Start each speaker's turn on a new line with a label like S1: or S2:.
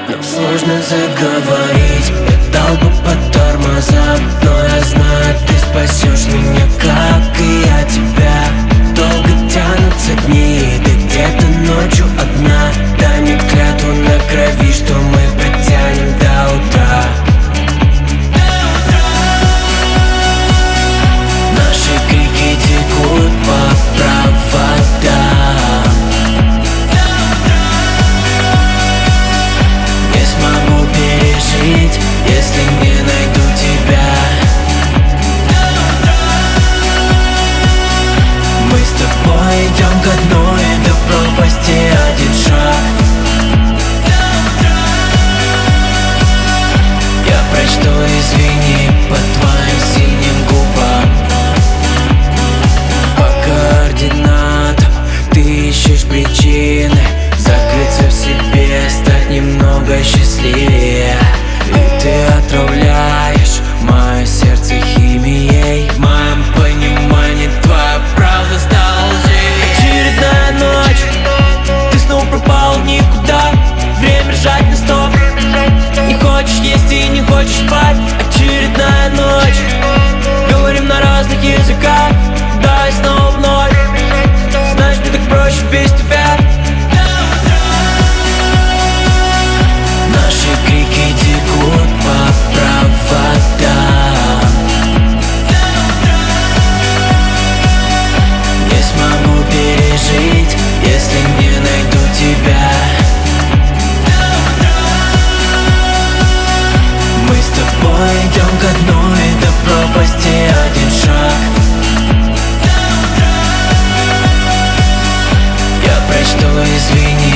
S1: Нам сложно заговорить, я дал бы по тормозам, но я знаю, ты спасешь меня, как и я тебя. Долго тянутся дни, ты где-то ночью одна. Дай мне клятву на крови, что мы протянем до утра. Наши крики текут по проводам. Не смогу пережить, если не найду тебя. Мы с тобой идем ко дну, и до пропасти один шаг. Я прочту извини по твоим синим губам. По координатам ты ищешь причины закрыться в себе, стать немного счастливее. И ты отравляешь мое сердце химией. В моем понимании твоя правда стала лживее. Очередная ночь, ты снова пропал в никуда. Время ржать на стоп. Не хочешь есть и не хочешь спать. Очередная ночь, говорим на разных языках. Да, и снова вновь. Знаешь, мне так проще без тебя. Наши крики текут по проводам. Не смогу пережить, если не найду тебя. Мы с тобой идем ко дну, и до пропасти один шаг. Я прочту извини